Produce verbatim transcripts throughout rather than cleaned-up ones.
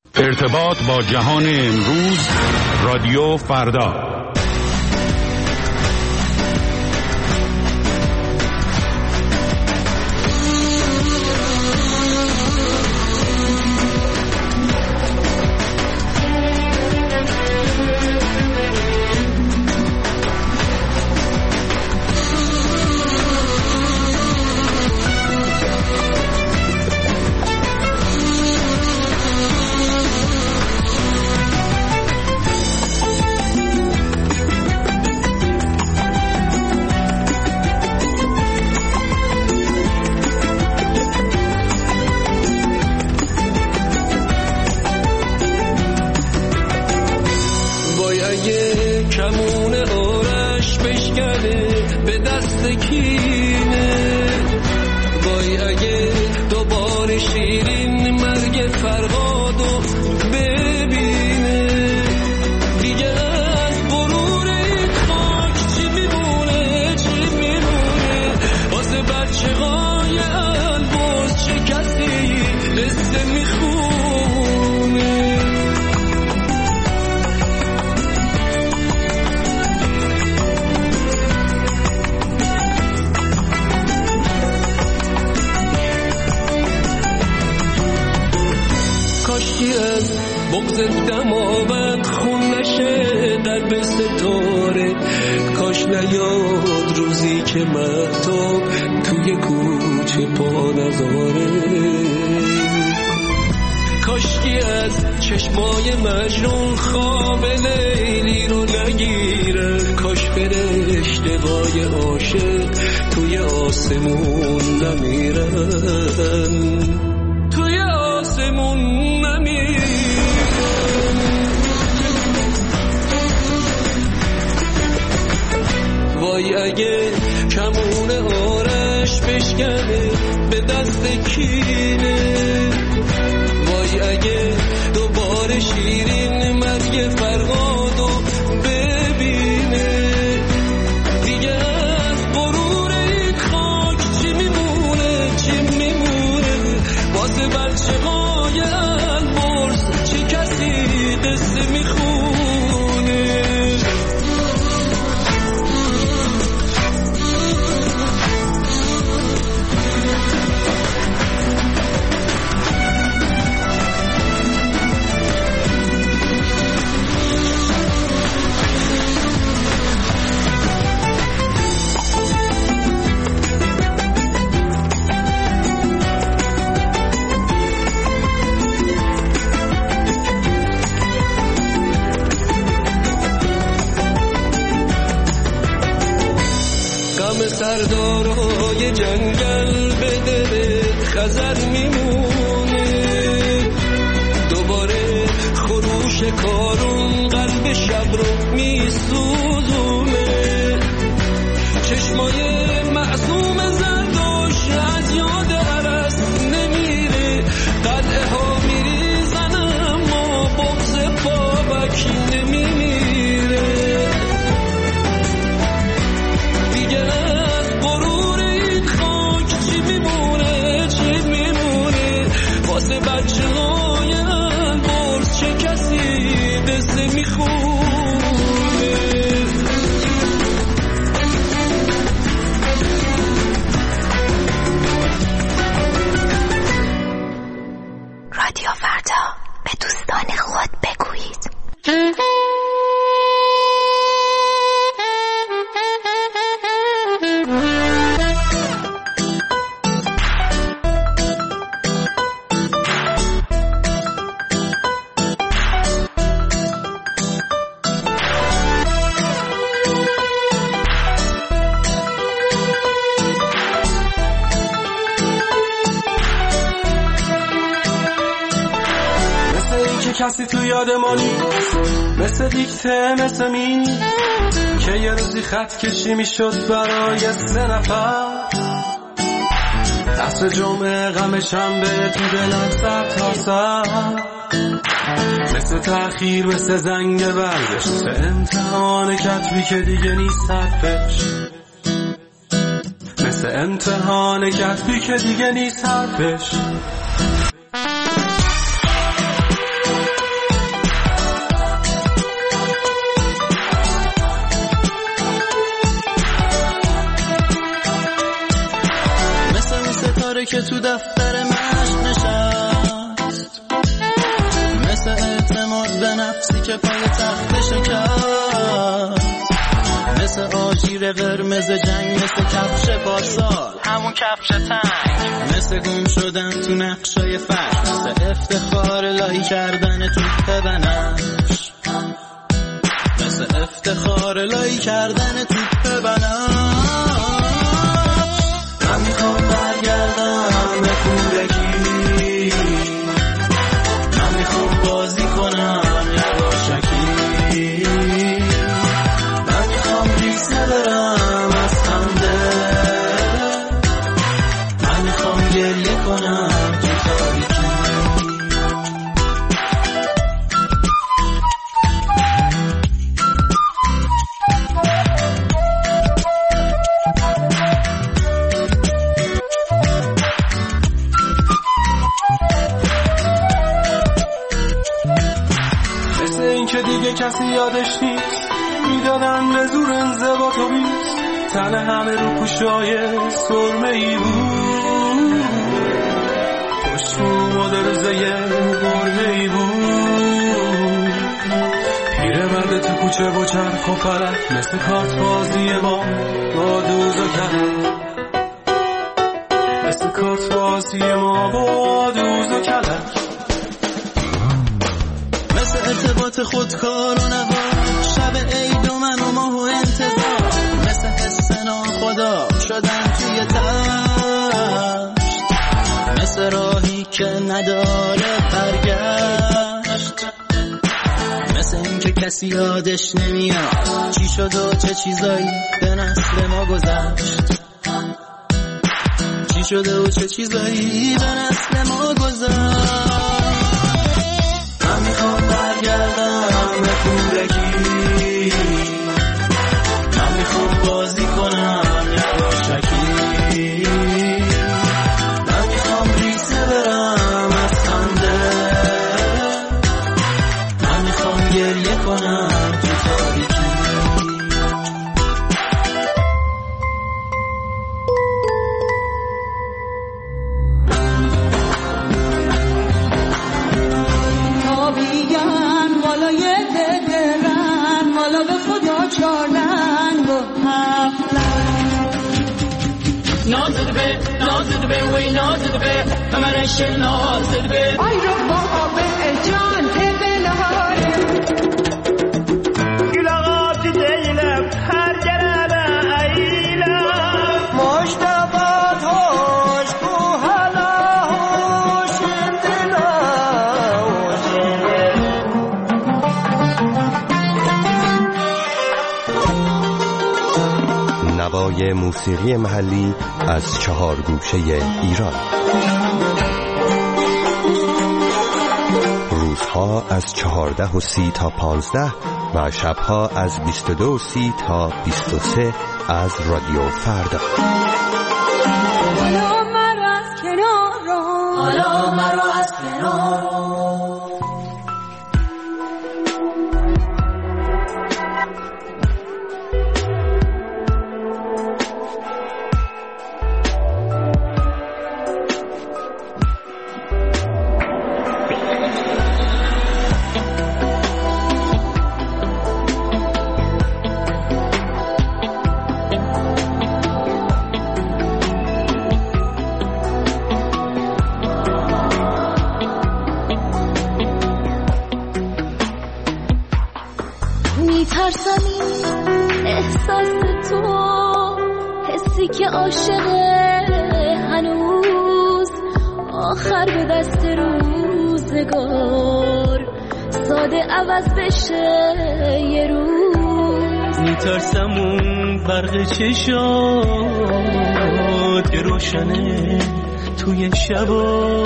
ارتباط با جهان امروز، رادیو فردا. کسی تو یاد ما نیست، مثل دیکته مثل می که یه روزی خط کشی می شد برای سه نفر. عصر جمعه غم شنبه تو دلم سر تا سر، مثل تأخیر مثل زنگ ورزش، مثل امتحان کتبی که دیگه نیست حرفش، مثل امتحان کتبی که دیگه نیست حرفش. که پای تخت شکست، مثل آژیر قرمز جنگ، مثل کفش پارسال همون کفش تنگ، مثل گم شدن تو نقشای فرش، مثل افتخار لایی کردن توپ بنفش، مثل افتخار لایی کردن توپ بنفش. من میخوام برگردم به کودکی، من میخوام بازی کنم یواشکی، من میخوام ریسه برم از خنده، من میخوام گریه کنم تو تاریکی. دیگه کسی یادش نیست، میدادن به زور انضباط و بیست، تن همه رو پوشای سرمه ای بود، پشت اومد روزه گرده ای بود، پیره مرد تو کوچه با چرخ و فلک، مثل کارت بازی ما با دوز و کلک، مثل کارت بازی ما با دوز و کلک، ارتباط خودکار و نوار، شب عید و من و ماه و انتظار، مثل حس ناخدا شدن توی تشت، مثل راهی که نداره برگشت، مثل این که کسی یادش نمیاد چی شد و چه چیزایی به نسل ما گذشت، چی شده و چه چیزایی به نسل ما گذشت. من میخوام برگردم به کودکی، من میخوام بازی کنم یواشکی، من میخوام ریسه برم از خنده، من میخوام گریه کنم تو تاریکی. نازد به نازد به وی نازد به همرش نازد به ای رو با به جان به نهار گلغات دیلم هر جرابه ایلم مشتبات هوش کو هلا هوش دلا نوای موسیقی محلی از چهار گوشه ایران. روزها از چهارده و سی تا پانزده و شبها از بیست و دو و سی تا بیست و سه از رادیو فردا. حالا مرا از کنار رو، حالا مرا از کنار رو. میترسم این احساس تو، حسی که عاشقه هنوز، آخر به دست روزگار ساده عوض بشه یه روز. میترسم اون برق چشات که روشنه توی شبا،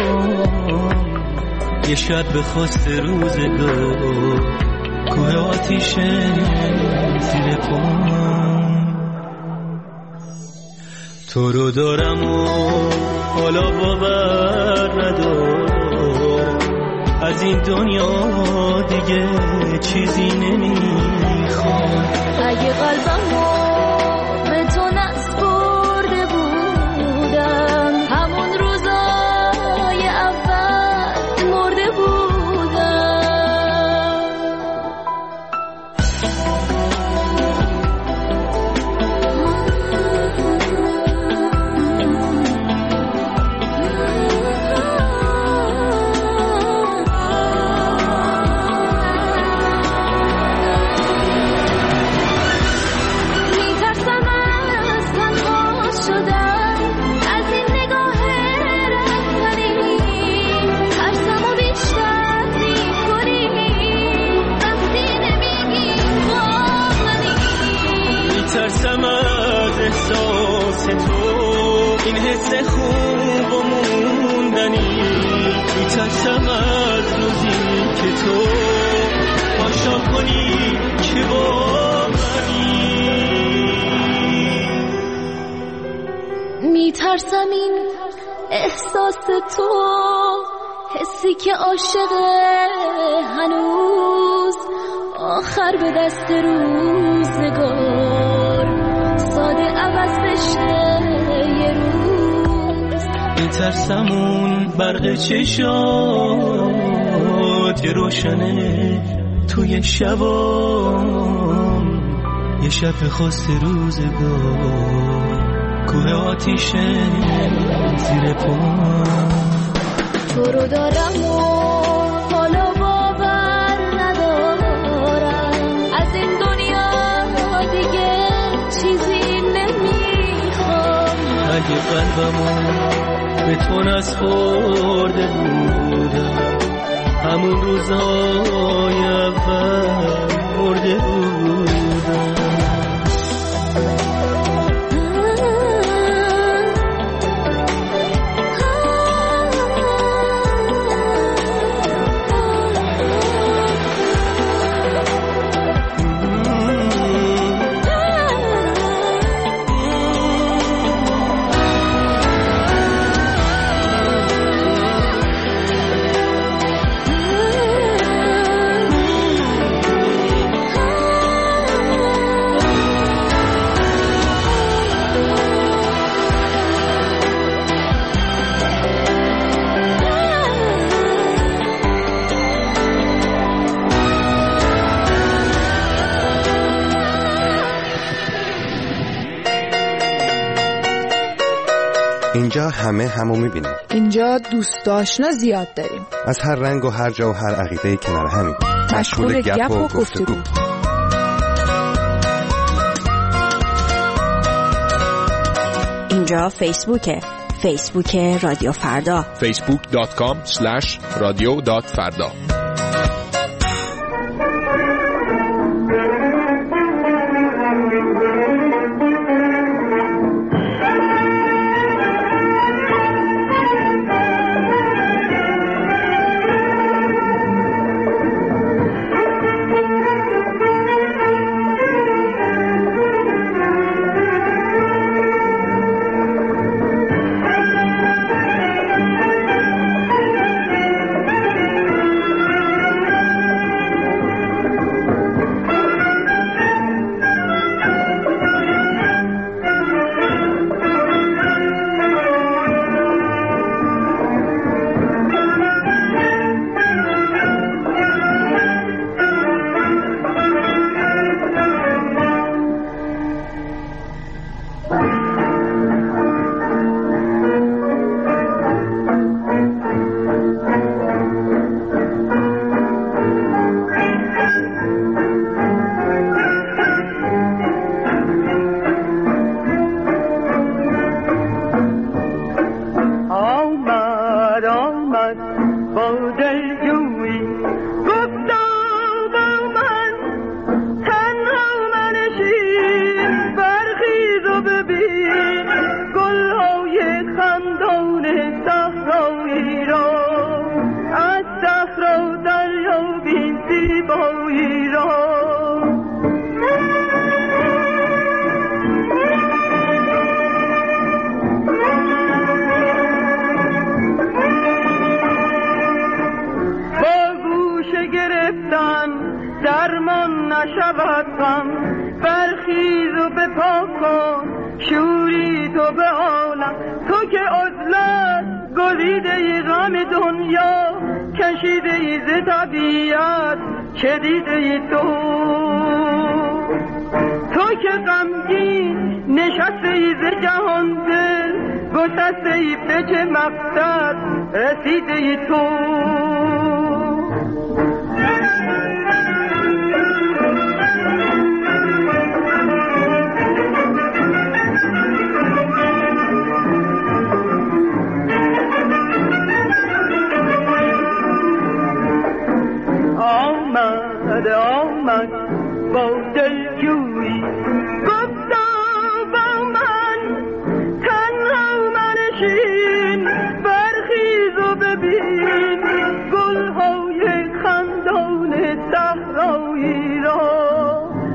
یه شب به خواست روزگار کوه آتیشه زیر پام. تو رو دارم و حالا باور ندارم، از این دنیا دیگه چیزی نمیخوام. اگه قلبمو به تو نسپرده بودم، همون روزای اول مرده بودم. میترسم این احساس تو، حسی که عاشقه هنوز آخر به دست روزگار ساده عوض بشه یه روز. میترسم اون برق چشات که روشنه توی شبام، یه شب خاص روزگار کوه آتیشه زیر پام. تو رو دارم و حالا باور ندارم، از این دنیا دیگه چیزی نمیخوام. اگه قلبمو به تو نسپرده بودم، همون روزای اول مرده بودم. اینجا همه همو میبینیم. اینجا دوست آشنا زیاد داریم، از هر رنگ و هر جا و هر عقیده کنار همیم، مشغول گپ و گفتگو. اینجا فیسبوکه، فیسبوک رادیو فردا، فیسبوک دات کام اسلش رادیو دات فردا.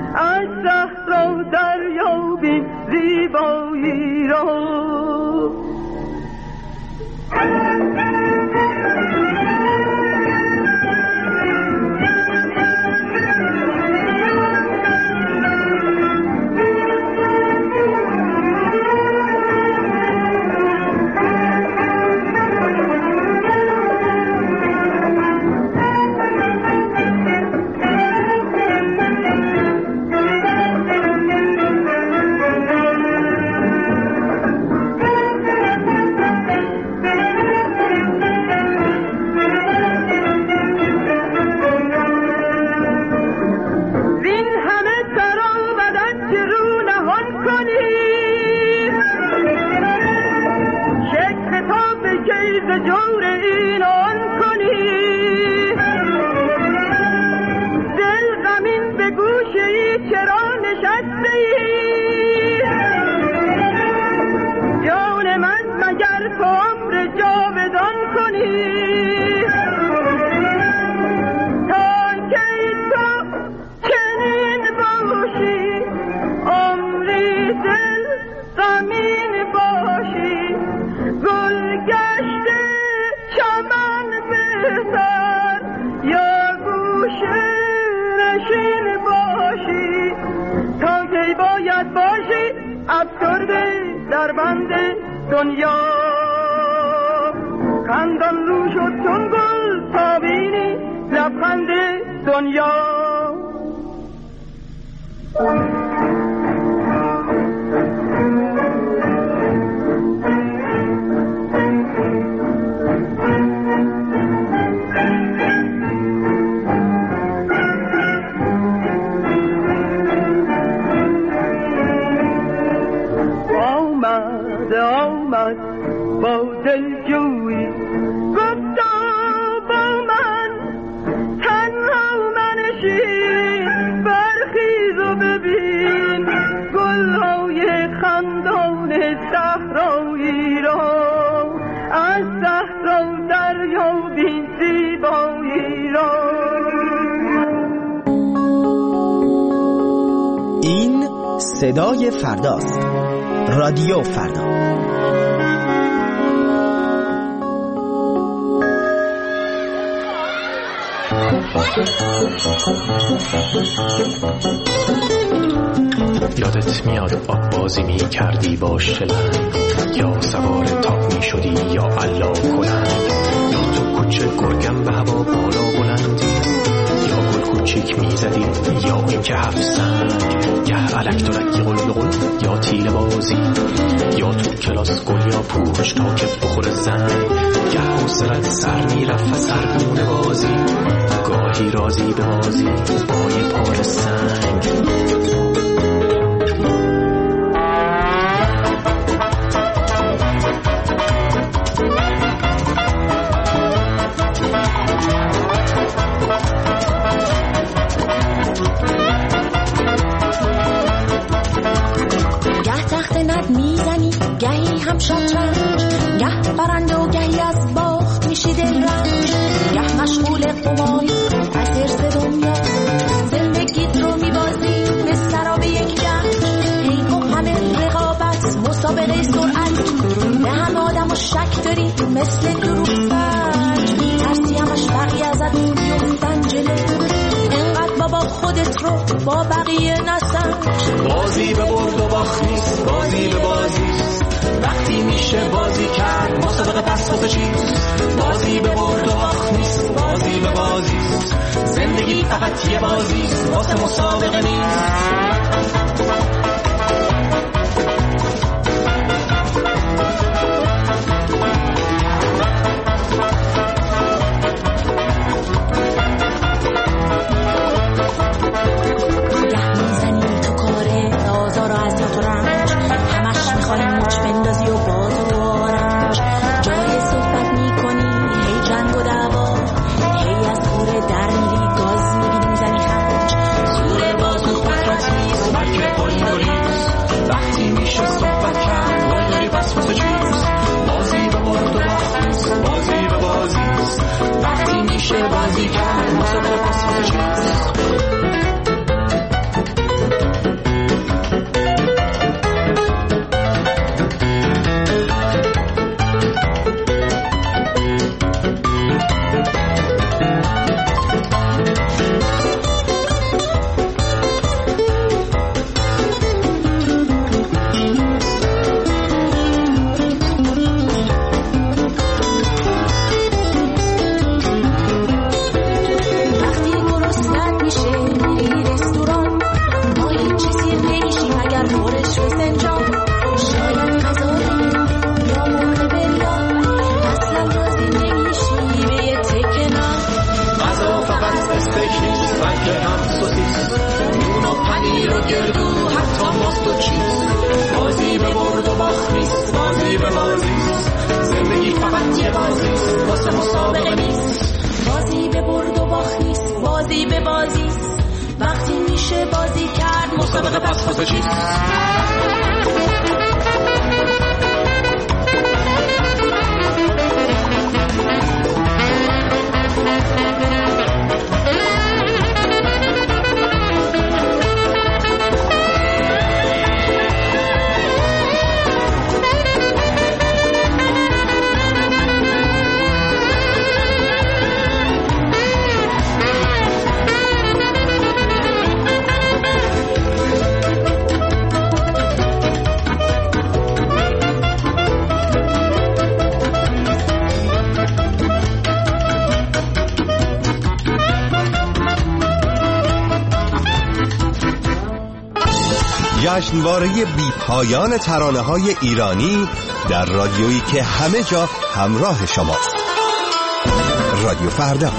دریابی زیبایی را می باید باشی افسرده در بند دنیا. خندان رو شد چون گل تا بینی لبخند دنیا. آمد آمد با دلجویی گفتا با من تنها منشین، برخیز و ببین گلهای خندان صحرایی را، از صحرا دریابی زیبایی را. این صدای فرداست. رادیو فردا. یادت میاد آب بازی می کردی با شلنگ، یا سوار تاق می شدی یا علا کنند، یا تو کوچه گرگم به هوا بالا بلندی، یا گل کوچیک می زدی یا این که هفت سنگ، گه علک درکی قل قل یا تیل بازی، یا تو کلاس گل یا پوش تا که بخور زنگ، گه حوصلت سر می رفت سرگونه بازی، گاهی رازی به بازی با یه پار سنگ. گهی هم شطرنج، گه برنده و گهی از باخت میشی دل رنج، گه مشغول قماری از ارز دنیا، زندگیت رو میبازی مثل سراب یک جنگ، حیف و همه رقابت مسابقه سرعت، به همه آدم و شک داری مثل دروغ سنج، میترسی همش بقیه ازت میفتن جلو، انقدر بابا خودت رو با بقیه نسنج. بازی به برد و باخت نیست، بازی به بازی وقتی میشه بازی کرد مسابقه پس واسه چیست، بازی به برد و باخت نیست، بازی به بازی زندگی فقط یه بازی واسه مسابقه نیست. بازی کرد مسابقه پس واسه چیست. مسابقه پس واسه چیست. جشنواره بی پایان ترانه‌های ایرانی در رادیویی که همه جا همراه شماست. رادیو فردا.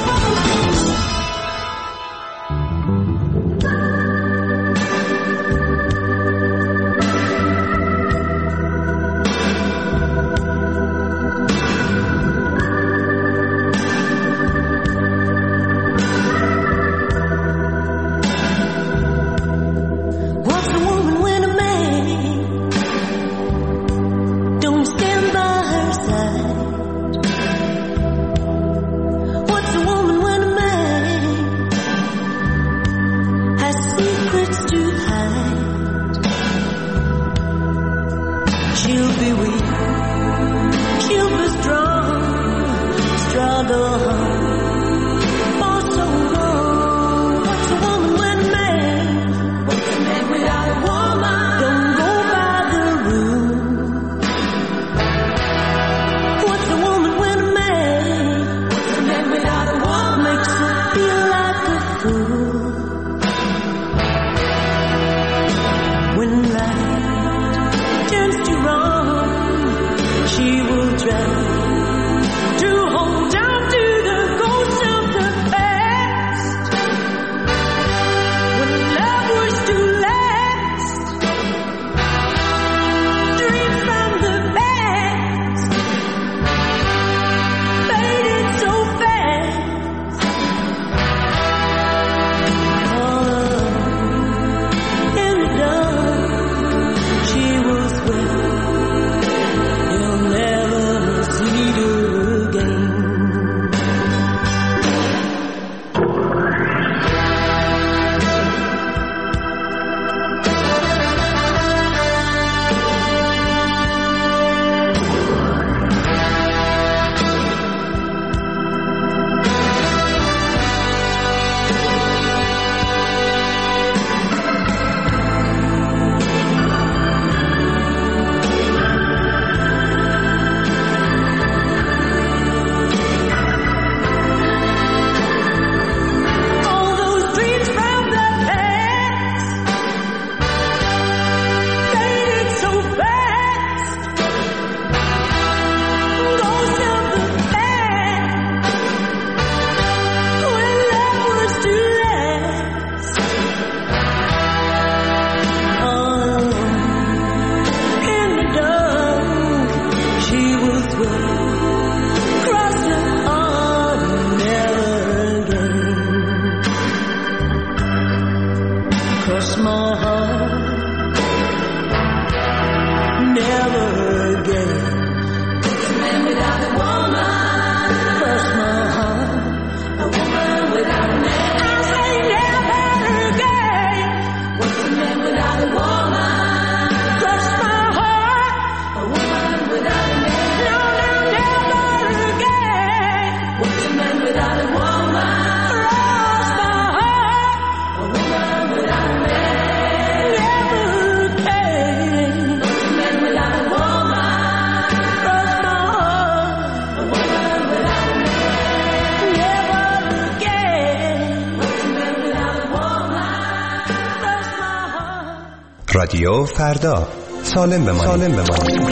رادیو فردا. سالم بمانید. سالم بمانید.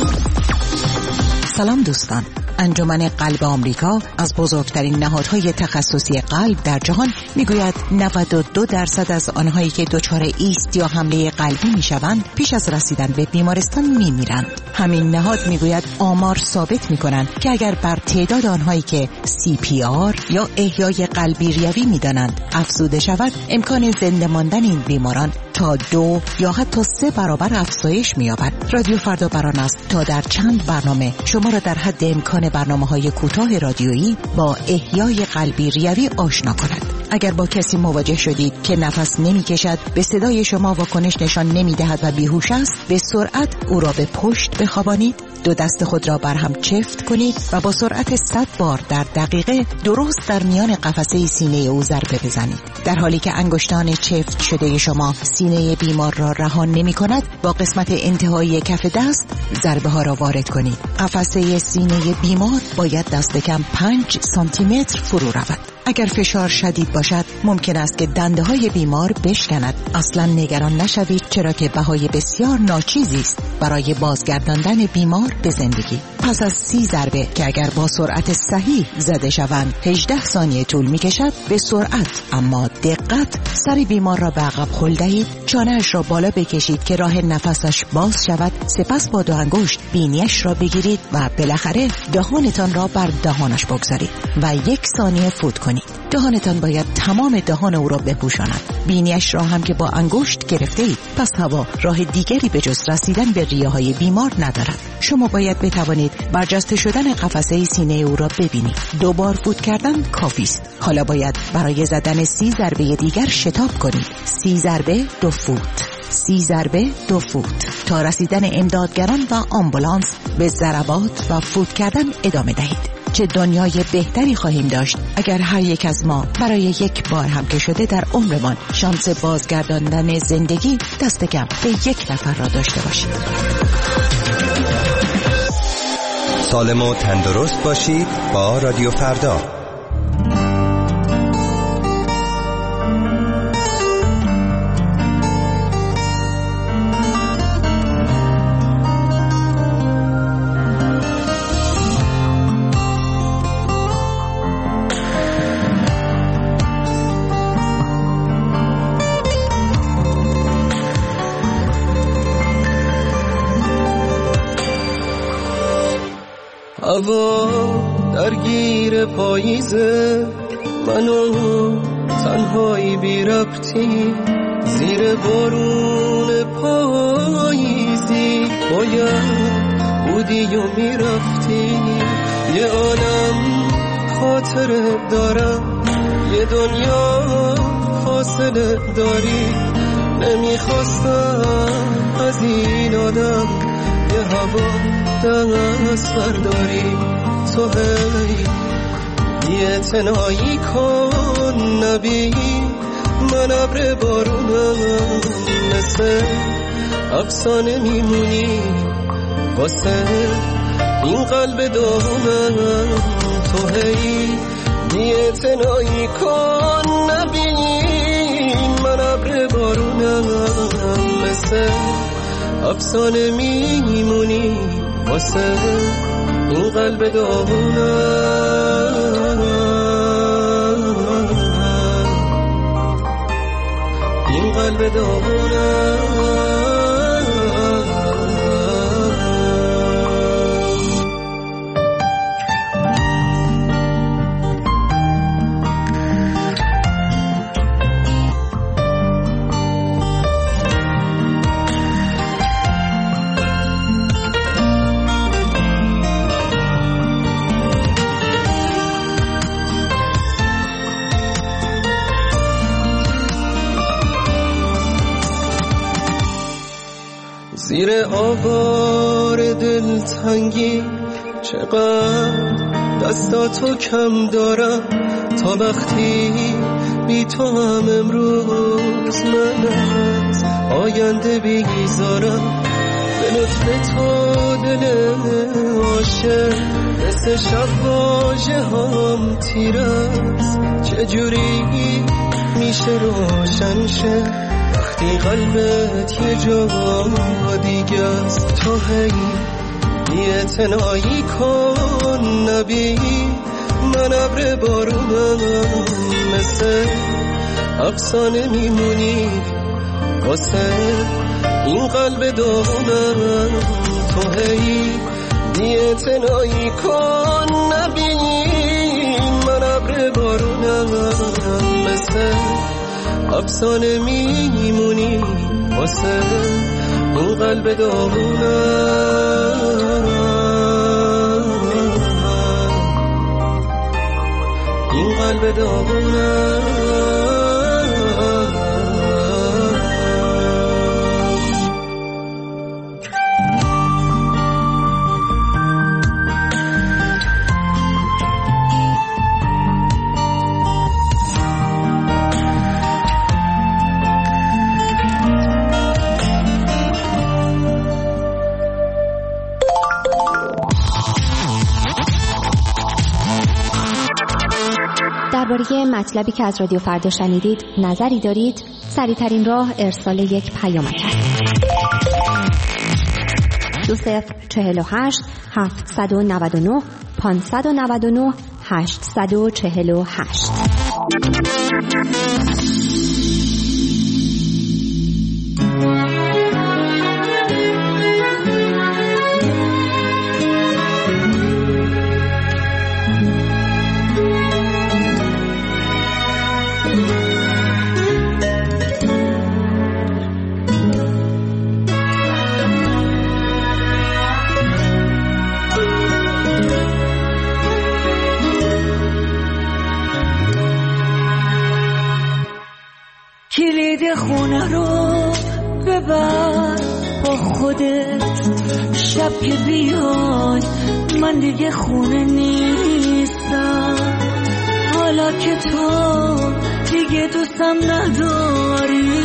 سلام دوستان. انجمن قلب آمریکا از بزرگترین نهادهای تخصصی قلب در جهان میگوید نود و دو درصد از آنهایی که دچار ایست یا حمله قلبی میشوند پیش از رسیدن به بیمارستان میمیرند. همین نهاد میگوید آمار ثابت میکنند که اگر بر تعداد آنهایی که سی پی آر یا احیای قلبی ریوی میدانند افزوده شود، امکان زنده ماندن این بیماران تا دو یا حتی سه برابر افزایش می‌یابد. رادیو فردا بران است تا در چند برنامه شما را در حد امکان برنامه‌های کوتاه رادیویی با احیای قلبی ریوی آشنا کند. اگر با کسی مواجه شدید که نفس نمی‌کشد، به صدای شما واکنش نشان نمی‌دهد و بیهوش است، به سرعت او را به پشت بخوابانید، دو دست خود را بر هم چفت کنید و با سرعت صد بار در دقیقه درست در میان قفسه سینه او ضربه بزنید. در حالی که انگشتان چفت شده شما سینه بیمار را رها نمی‌کند، با قسمت انتهایی کف دست ضربه ها را وارد کنید. قفسه سینه بیمار باید دست کم پنج سانتی متر فرو رود. اگر فشار شدید باشد ممکن است که دنده های بیمار بشکند. اصلا نگران نشوید، چرا که بهای بسیار ناچیزی است برای بازگرداندن بیمار به زندگی. پس از سی ضربه که اگر با سرعت صحیح زده شوند هجده ثانیه طول می کشد، به سرعت اما دقت سر بیمار را به عقب هل دهید، چانه‌اش را بالا بکشید که راه نفسش باز شود، سپس با دو انگشت بینیش را بگیرید و بالاخره دهانتان را بر دهانش بگذارید و یک ثانیه فوت کنید. دهانتان باید تمام دهان او را بپوشاند. بینیش را هم که با انگشت گرفته اید، پس هوا راه دیگری به جز رسیدن به ریه‌های بیمار ندارد. شما باید بتوانید برجسته شدن قفسه سینه او را ببینید. دو بار فوت کردن کافی است. حالا باید برای زدن سی ضربه دیگر شتاب کنید. سی ضربه دو فوت، سی ضربه دو فوت تا رسیدن امدادگران و آمبولانس به ضربات و فوت کردن ادامه دهید. چه دنیای بهتری خواهیم داشت اگر هر یک از ما برای یک بار هم که شده در عمرمان شانس بازگرداندن زندگی دست کم به یک نفر را داشته باشیم. سالم و تندرست باشید با رادیو فردا. هوا درگیر پاییزه، منو تنهایی بی ربطی زیر بارون پاییزی باید بودی و میرفتی. یه عالم خاطره دارم، یه دنیا فاصله داری. نمیخواستم از این آدم یه هوا دست برداری. تو هی بی‌اعتنایی کن نبی، من ابر بارونم مثل افسانه میمونی واسه این قلب داغونم. تو هی بی‌اعتنایی کن نبی، من ابر بارونم مثل افسانه میمونی واسه این قلب داغونم، این قلب داغونم. زیر آوار دلتنگی چقدر دستاتو کم دارم، تا وقتی بی تو هم امروز من از آینده بیزارم. به لطف تو دل عاشق مثل شب واژه هم تیر است، چجوری میشه روشن شه وقتی قلبت یه جا دیگه است. تو هی بی‌اعتنایی کن نبی، من ابر بارونم مثل افسانه میمونی واسه این قلب داغونم. تو هی بی‌اعتنایی کن نبی، من ابر بارونم مثل افسانه میمونی واسه این قلب داغونم، این قلب داغونم. درباره درباره مطلبی که از رادیو فردا شنیدید نظری دارید؟ سریع‌ترین راه ارسال یک پیامک است. دو صفر چهل و هشت هفتصد و نود و نه پانصد و نود و نه هشتصد و چهل و هشت. کلید خونه رو ببر با خودت، شب که بیای من دیگه خونه نیستم. حالا که تو دیگه دوستم نداری،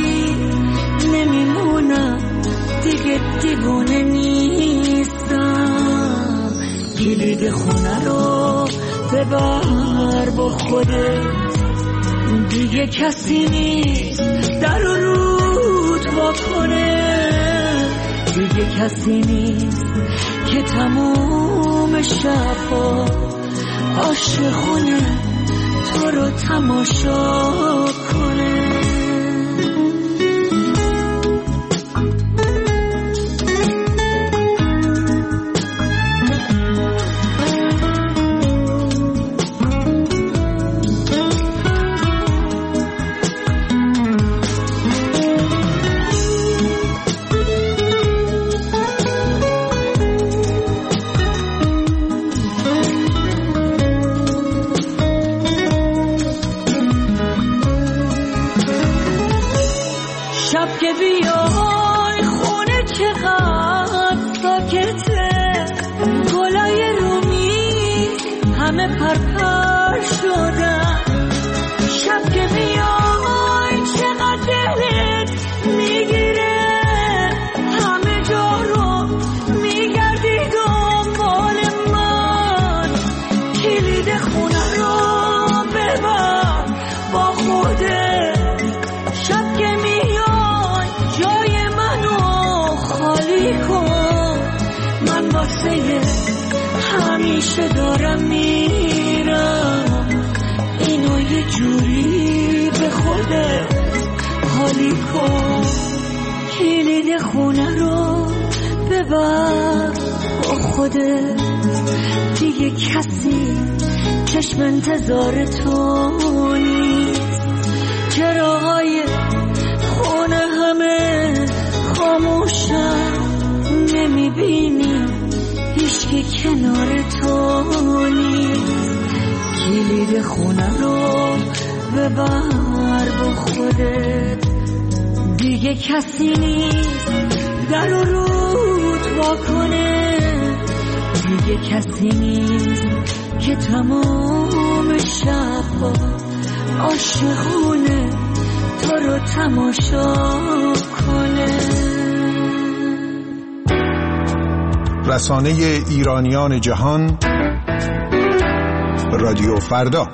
نمیمونم دیگه دیوونه نیستم. کلید خونه رو ببر با خودت، دیگه کسی نیست در و رود واکنه. دیگه کسی نیست که تموم شبا عاشقونه تو رو تماشا کنه. شب که بیای خونه چقدر ساکته، گلای رومی همه پرپر شدن. شب که بیای چقدر دلت میگیره، همه جا رو میگردی دنبال من. کلید خونه رو ببر با خودت، شب که میای جای منو خالی کن. من واسه همیشه دارم میرم، اینو یه جوری به خودت حالی کن. کلید خونه رو ببر با خودت، دیگه کسی چشم انتظار تو نیست. چراهای خونه همه خاموشن، نمیبینی هیچکی کنار تو نیست. کلید خونه رو ببر با خودت، دیگه کسی نیست در و رود واکنه. دیگه کسی نیست که تمام شبا عاشقونه تو رو تماشا کنه. رسانه ایرانیان جهان، رادیو فردا.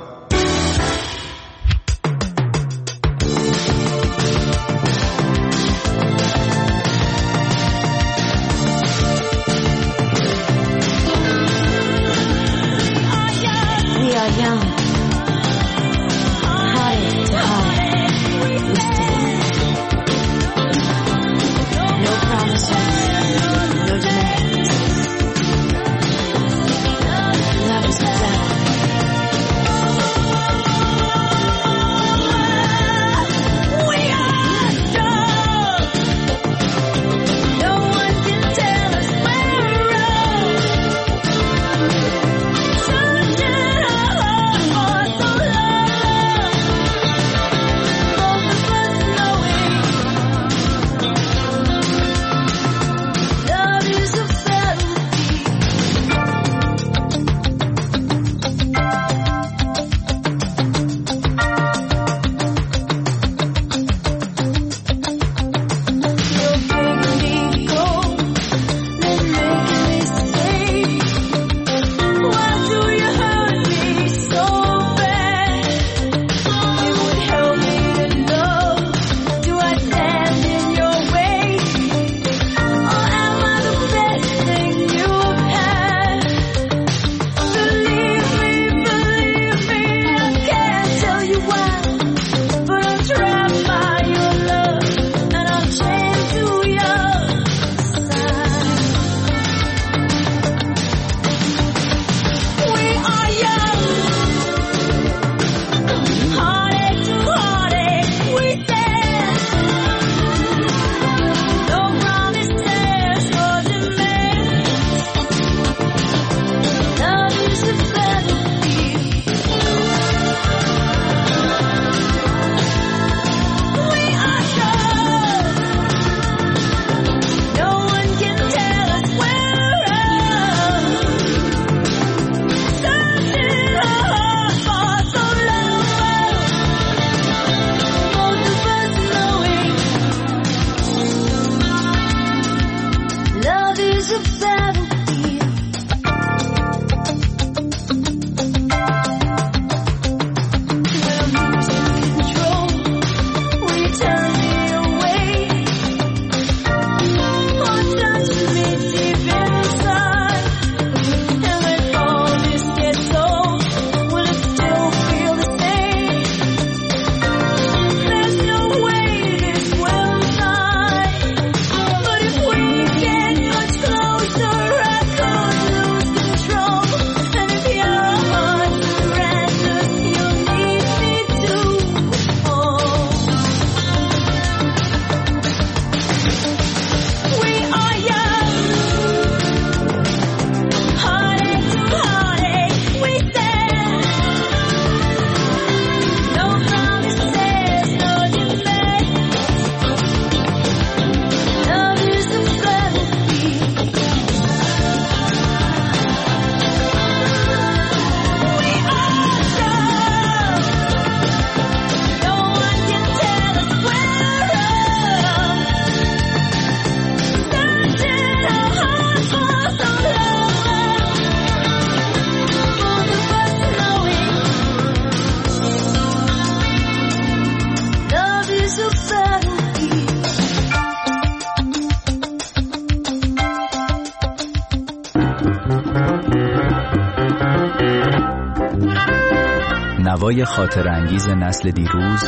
هوای خاطر انگیز نسل دیروز،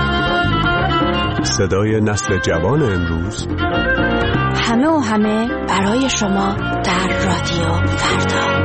صدای نسل جوان امروز، همه و همه برای شما در رادیو فردا.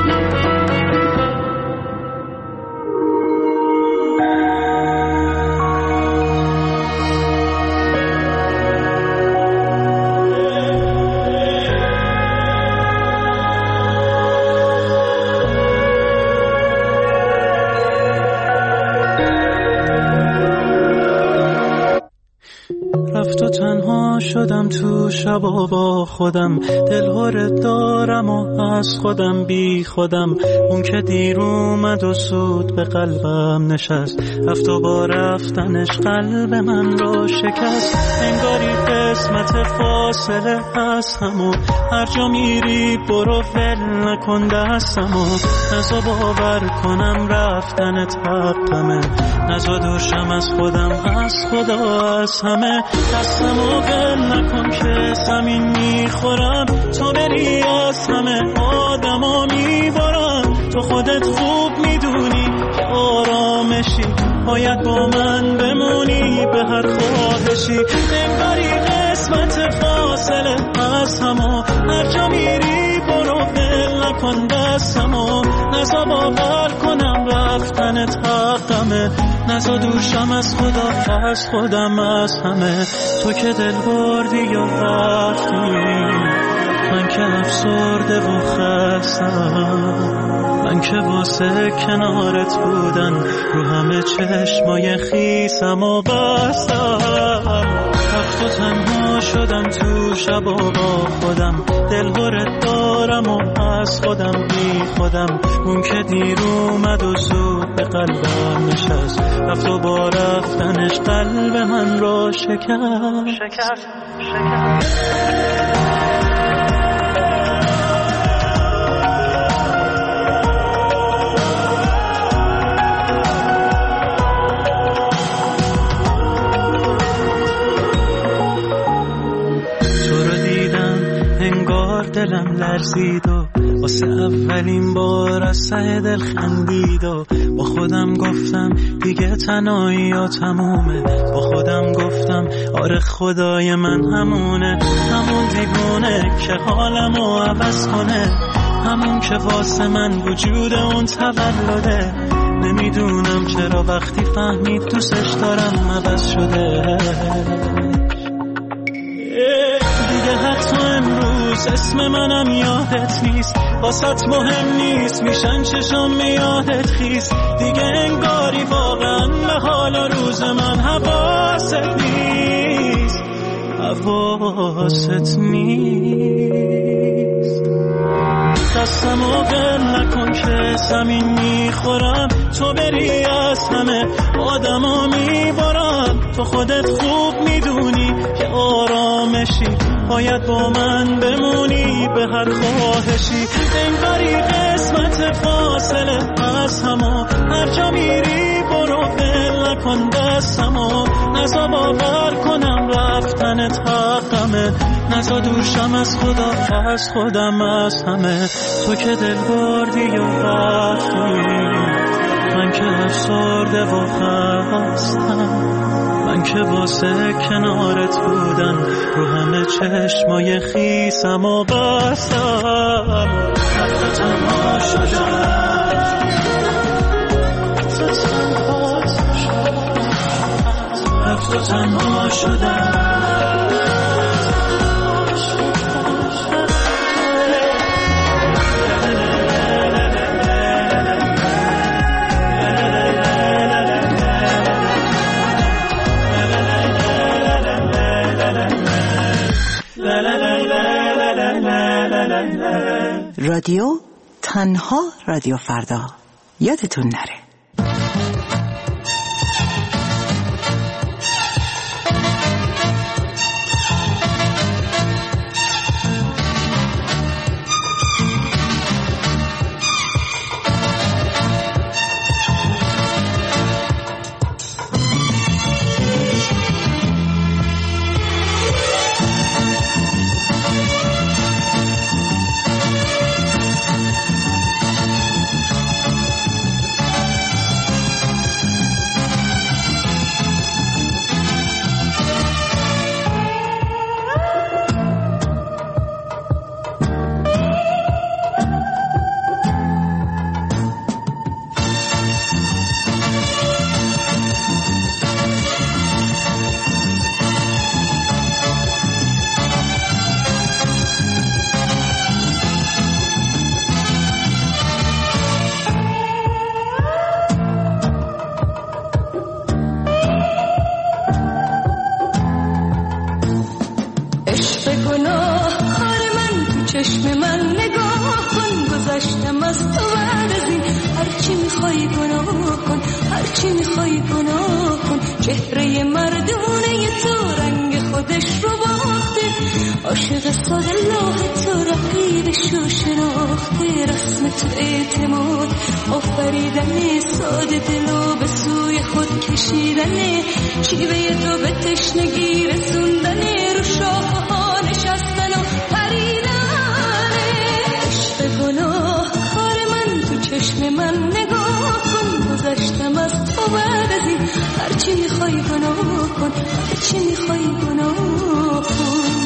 شدم تو شبا با خودم، دلهوره دارم و از خودم بی خودم. اون که دیر اومد و سود به قلبم نشست، رفت و با رفتنش قلب من رو شکست. انگاری قسمت فاصله هست همو، هر جا میری برو ول نکن دستمو. نزا باور کنم رفتنت حقمه، نزا دوشم از خودم از خدا از همه. دستمو ول نکن که زمین میخورم، تو بری از همه آدما میبارم. تو خودت خوب میدونی که آرامشی، باید با من بمونی به هر خواهشی. انگاری قسمت فاصله از همو، هر جا میری برو ول نکن دستمو. نزا باور کنم رفتنت حقمه، نزا دوشم از خدا از خودم از همه. تو که دل بردی یا رفتی، من که افسرده و خستم. من که واسه کنارت بودن رو همه چشمای خیسم و بستم. رفت و تنها شدم تو شب و با خودم، دلهوره دارم و از خودم بی خودم. اون که دیر اومد و زود به قلبم نشست، رفت و با رفتنش قلب من رو شکست شکست شکست. دلم لرزید و واسه اولین بار از ته دل خندید و با خودم گفتم دیگه تنهایی ها تمومه. با خودم گفتم آره خدای من همونه، همون دیوونه که حالمو عوض کنه، همون که واسه من وجود اون تولده. نمیدونم چرا وقتی فهمید دوستش دارم عوض شده. دیگه حتی امروز اسم منم یادت نیست، واسط مهم نیست میشن چشم یادت خیست. دیگه انگاری واقعا به حال روز من حواست نیست، حواست نیست. دستمو ول نکن که زمین میخورم، تو بری از همه آدما میبارم. تو خودت خوب میدونی که آرامشی، باید با من بمونی به هر خواهشی. انگاری قسمت فاصله از همو، هر جا میری برو ول نکن دستمو. نزا باور کنم رفتنت حقمه، نزا دوشم از خدا از خودم از همه. تو که دل بردی یا رفتی، من که افسرده و خستم. من که واسه کنارت بودن رو همه چشمای خیسم و بستم. رفت تنها شدم، رفت تنها شدم. رادیو تنها رادیو فردا، یادتون نره. چشم من نگاه کن، گذشتم از تو بعد از این. هرچی میخوای گناه کن، هرچی میخوای گناه کن. چهره مردونه تو رنگ خودش رو باخته، عاشق ساده لاه تو رقیبش رو شناخته. رسم تو اعتماد آفریدن ساده دلو به سوی خود کشیدنه، شیوه تو به تشنگی رسوندنه، رو شاخه ها نشستن و پریدنه. عشق گناه کار من، تو چشم من نگاه کن، گذشتم از تو بعد از این. هرچی میخوای گناه کن، هرچی میخوای گناه کن.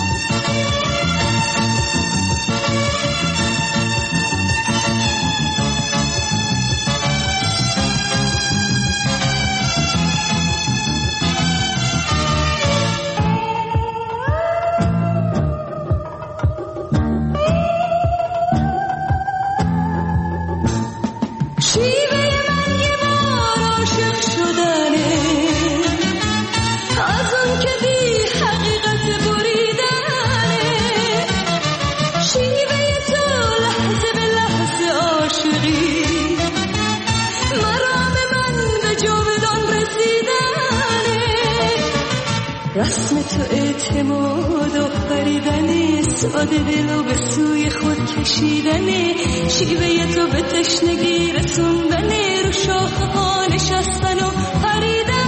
رسم تو اعتماد و پریدنه، ساده دلو به سوی خود کشیدنه، شیوه تو به تشنگی رسوندنه، رو شاخه ها نشستن و پریدنه.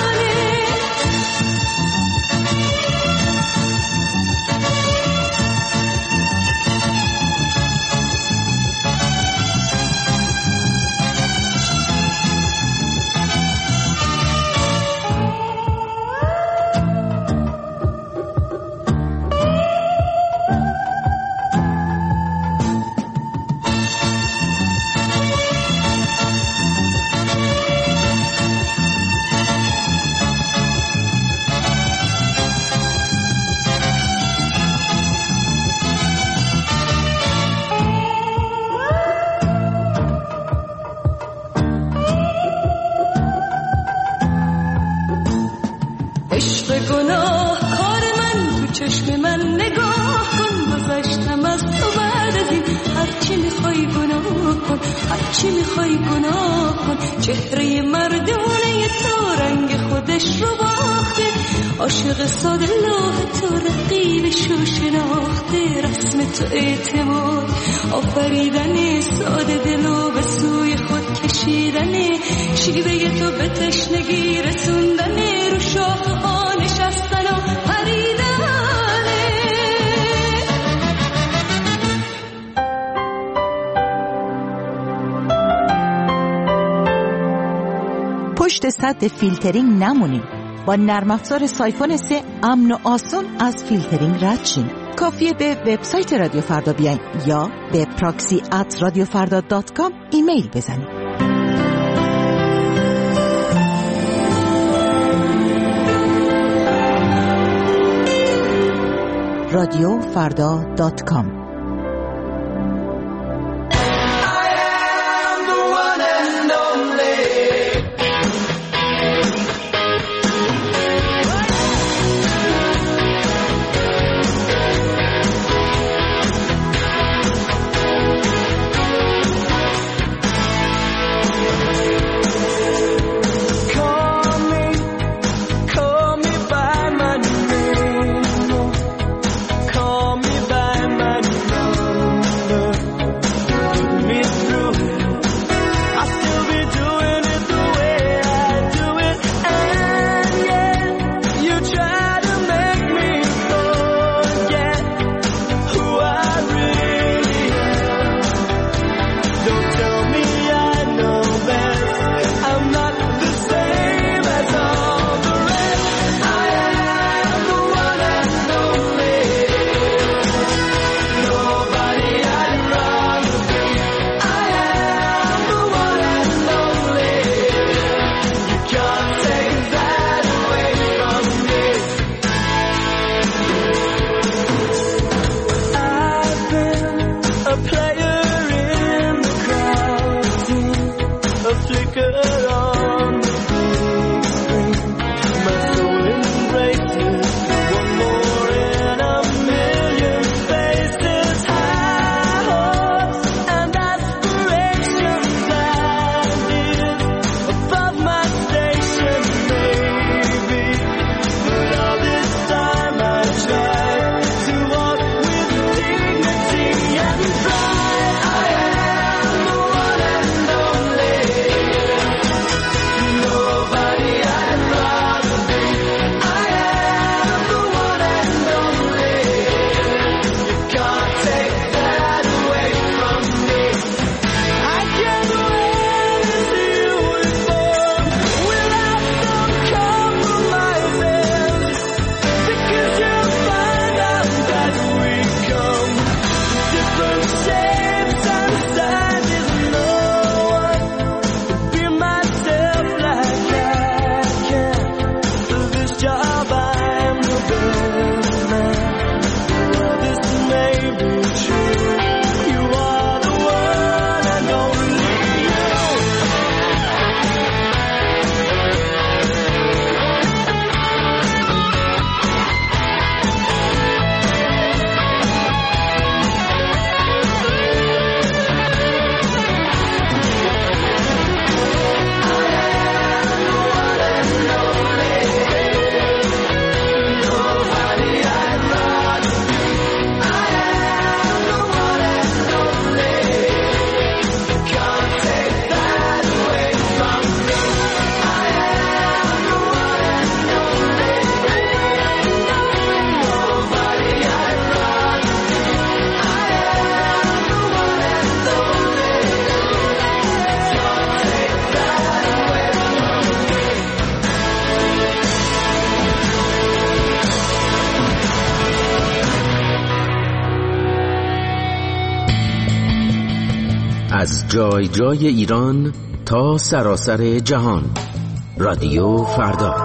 هرچی میخوای گناه کن، چهره مردونه تو رنگ خودش رو باخته، عاشق ساده لاه تو رقیبش رو شناخته. رسم تو اعتماد آفریدنه، ساده دلو به سوی خود کشیدنه، شیوه تو به تشنگی رسوندنه، رو شاخه ها نشستن و پریدنه. پشت سد فیلترینگ نمونیم. با نرم افزار سایفون سه امن و آسون از فیلترینگ رد شین. کافیه به وبسایت رادیو فردا بیاین یا به پراکسی ات رادیو فردا دات کام ایمیل بزنید. رادیو فردا دات کام. Call me by my از جای جای ایران تا سراسر جهان. رادیو فردا.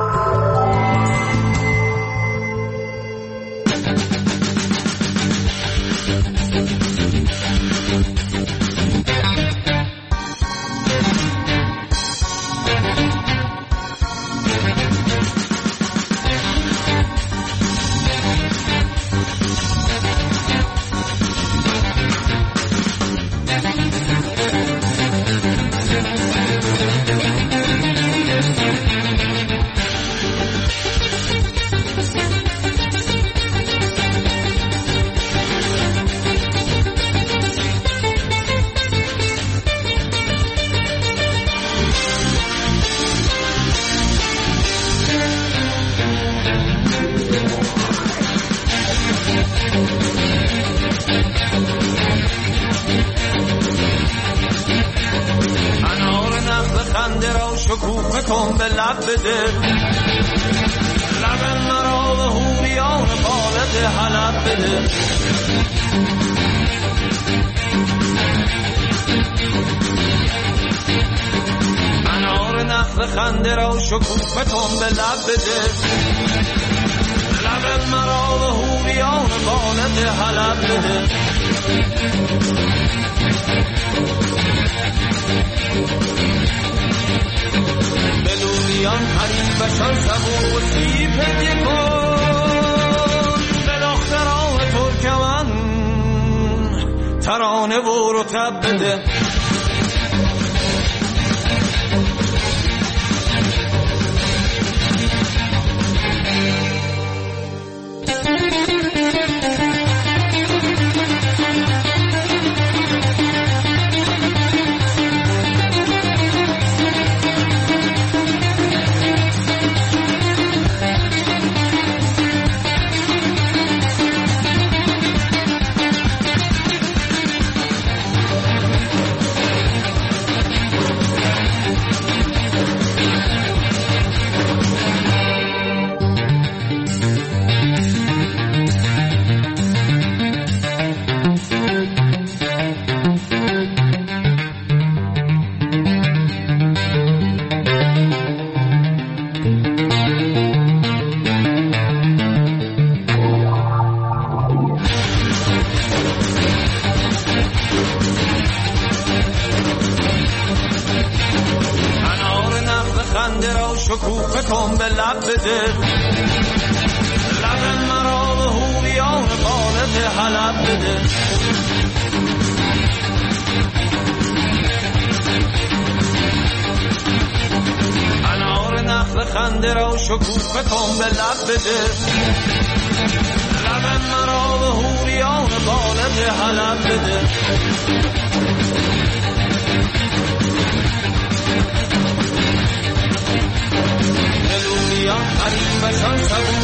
شکوفه کن به لب بده، لب مرا به حوریان بالد حلب بده. انار نخل خنده را شکوفه کن به لب بده، لب مرا به حوریان بالد حلب بده. بلوریان حریفشان سبو و سیب هدیه کن، به دختران ترکمن ترانه و رطب بده. شکوفه کن به لب بده، لب مرا به حوریان بالد حلب بده. انار نخل خنده را شکوفه کن به لب بده، لب مرا به حوریان بالد حلب بده. حریفشان سبو